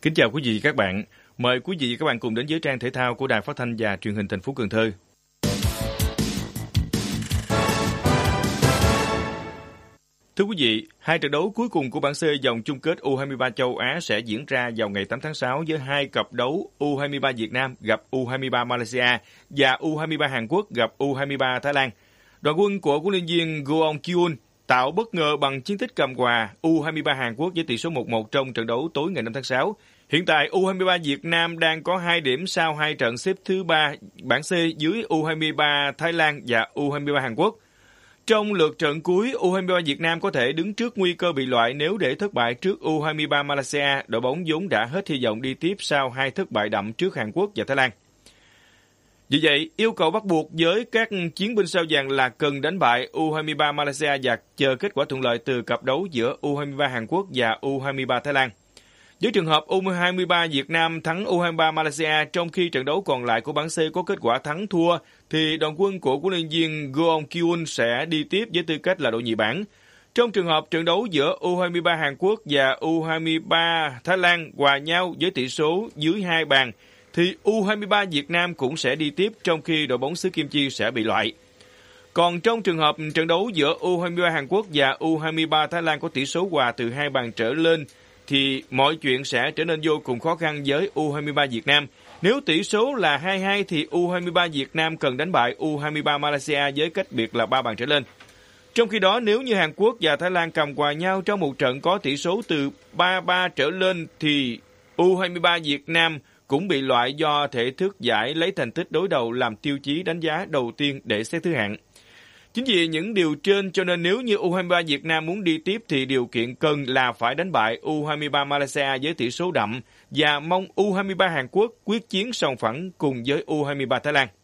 Kính chào quý vị và các bạn. Mời quý vị và các bạn cùng đến với trang thể thao của Đài Phát thanh và Truyền hình thành phố Cần Thơ. Thưa quý vị, hai trận đấu cuối cùng của bảng C vòng chung kết U23 châu Á sẽ diễn ra vào ngày 8 tháng 6 với hai cặp đấu U23 Việt Nam gặp U23 Malaysia và U23 Hàn Quốc gặp U23 Thái Lan. Đoàn quân của huấn luyện viên Goong Kyun tạo bất ngờ bằng chiến tích cầm hòa U23 Hàn Quốc với tỷ số 1-1 trong trận đấu tối ngày 5 tháng 6. Hiện tại, U23 Việt Nam đang có 2 điểm sau 2 trận xếp thứ 3 bảng C dưới U23 Thái Lan và U23 Hàn Quốc. Trong lượt trận cuối, U23 Việt Nam có thể đứng trước nguy cơ bị loại nếu để thất bại trước U23 Malaysia, đội bóng vốn đã hết hy vọng đi tiếp sau 2 thất bại đậm trước Hàn Quốc và Thái Lan. Vì vậy, yêu cầu bắt buộc với các chiến binh sao vàng là cần đánh bại U23 Malaysia và chờ kết quả thuận lợi từ cặp đấu giữa U23 Hàn Quốc và U23 Thái Lan. Với trường hợp U23 Việt Nam thắng U23 Malaysia trong khi trận đấu còn lại của bảng C có kết quả thắng thua, thì đoàn quân của huấn luyện viên Goong Kyun sẽ đi tiếp với tư cách là đội nhì bảng. Trong trường hợp trận đấu giữa U23 Hàn Quốc và U23 Thái Lan hòa nhau với tỷ số dưới 2 bàn, thì U23 Việt Nam cũng sẽ đi tiếp trong khi đội bóng xứ Kim Chi sẽ bị loại. Còn trong trường hợp trận đấu giữa U23 Hàn Quốc và U23 Thái Lan có tỷ số hòa từ 2 bàn trở lên, thì mọi chuyện sẽ trở nên vô cùng khó khăn với U23 Việt Nam. Nếu tỷ số là 2-2 thì U23 Việt Nam cần đánh bại U23 Malaysia với cách biệt là 3 bàn trở lên. Trong khi đó, nếu như Hàn Quốc và Thái Lan cầm hòa nhau trong một trận có tỷ số từ 3-3 trở lên thì U23 Việt Nam cũng bị loại do thể thức giải lấy thành tích đối đầu làm tiêu chí đánh giá đầu tiên để xét thứ hạng. Chính vì những điều trên cho nên nếu như U23 Việt Nam muốn đi tiếp thì điều kiện cần là phải đánh bại U23 Malaysia với tỷ số đậm và mong U23 Hàn Quốc quyết chiến sòng phẳng cùng với U23 Thái Lan.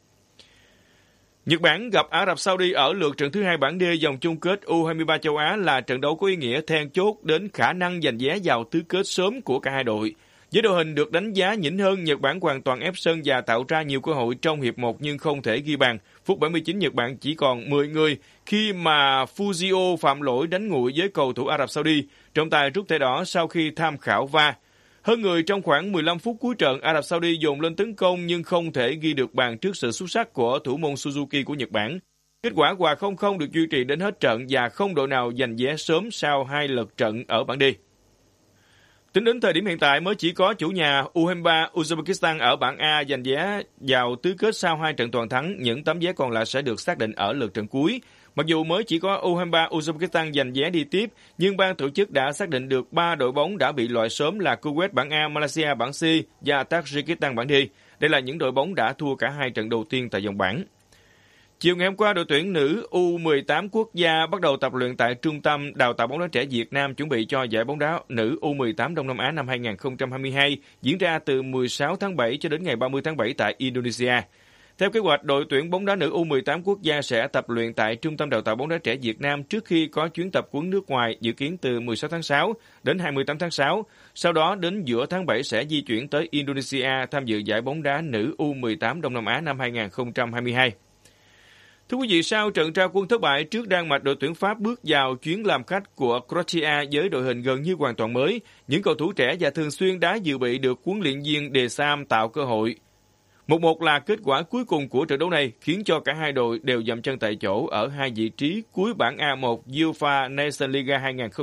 Nhật Bản gặp Ả Rập Saudi ở lượt trận thứ 2 bảng D vòng chung kết U23 châu Á là trận đấu có ý nghĩa then chốt đến khả năng giành vé vào tứ kết sớm của cả hai đội. Với đội hình được đánh giá nhỉnh hơn, Nhật Bản hoàn toàn ép sân và tạo ra nhiều cơ hội trong hiệp 1 nhưng không thể ghi bàn. Phút 79 Nhật Bản chỉ còn 10 người khi mà Fujio phạm lỗi đánh nguội với cầu thủ Ả Rập Saudi. Trọng tài rút thẻ đỏ sau khi tham khảo VAR. Hơn người trong khoảng 15 phút cuối trận, Ả Rập Saudi dồn lên tấn công nhưng không thể ghi được bàn trước sự xuất sắc của thủ môn Suzuki của Nhật Bản. Kết quả hòa 0-0 được duy trì đến hết trận và không đội nào giành vé sớm sau 2 lượt trận ở bảng D. Tính đến thời điểm hiện tại mới chỉ có chủ nhà U23 Uzbekistan ở bảng A giành vé vào tứ kết sau 2 trận toàn thắng, những tấm vé còn lại sẽ được xác định ở lượt trận cuối. Mặc dù mới chỉ có U23 Uzbekistan giành vé đi tiếp, nhưng ban tổ chức đã xác định được 3 đội bóng đã bị loại sớm là Kuwait bảng A, Malaysia bảng C và Tajikistan bảng D. Đây là những đội bóng đã thua cả 2 trận đầu tiên tại vòng bảng. Chiều ngày hôm qua, đội tuyển nữ U18 quốc gia bắt đầu tập luyện tại Trung tâm Đào tạo bóng đá trẻ Việt Nam chuẩn bị cho giải bóng đá nữ U18 Đông Nam Á năm 2022 diễn ra từ 16 tháng 7 cho đến ngày 30 tháng 7 tại Indonesia. Theo kế hoạch, đội tuyển bóng đá nữ U18 quốc gia sẽ tập luyện tại Trung tâm Đào tạo bóng đá trẻ Việt Nam trước khi có chuyến tập huấn nước ngoài dự kiến từ 16 tháng 6 đến 28 tháng 6. Sau đó đến giữa tháng 7 sẽ di chuyển tới Indonesia tham dự giải bóng đá nữ U18 Đông Nam Á năm 2022. Thưa quý vị, sau trận ra quân thất bại trước Đan Mạch, đội tuyển Pháp bước vào chuyến làm khách của Croatia với đội hình gần như hoàn toàn mới. Những cầu thủ trẻ và thường xuyên đá dự bị được huấn luyện viên Deschamps tạo cơ hội. 1-1 là kết quả cuối cùng của trận đấu này, khiến cho cả hai đội đều dậm chân tại chỗ ở hai vị trí cuối bảng A1 UEFA Nations League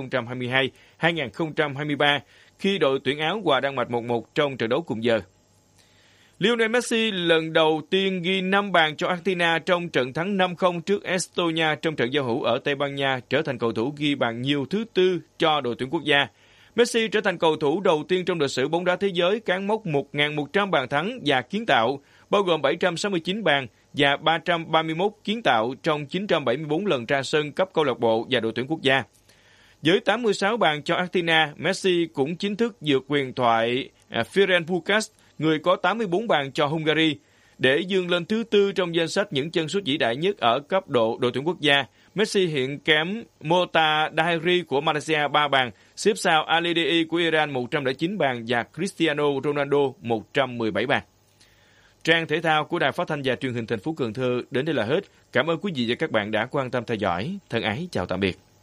2022-2023 khi đội tuyển Áo hòa Đan Mạch 1-1 trong trận đấu cùng giờ. Lionel Messi lần đầu tiên ghi 5 bàn cho Argentina trong trận thắng 5-0 trước Estonia trong trận giao hữu ở Tây Ban Nha, trở thành cầu thủ ghi bàn nhiều thứ tư cho đội tuyển quốc gia. Messi trở thành cầu thủ đầu tiên trong lịch sử bóng đá thế giới cán mốc 1.100 bàn thắng và kiến tạo, bao gồm 769 bàn và 331 kiến tạo trong 974 lần ra sân cấp câu lạc bộ và đội tuyển quốc gia. Với 86 bàn cho Argentina, Messi cũng chính thức vượt huyền thoại Ferenc Puskás, người có 84 bàn cho Hungary, để vươn lên thứ tư trong danh sách những chân sút vĩ đại nhất ở cấp độ đội tuyển quốc gia. Messi hiện kém Mota Dahiri của Malaysia 3 bàn, xếp sau Ali Dei của Iran 109 bàn và Cristiano Ronaldo 117 bàn. Trang thể thao của Đài Phát thanh và Truyền hình thành phố Cần Thơ đến đây là hết. Cảm ơn quý vị và các bạn đã quan tâm theo dõi. Thân ái chào tạm biệt.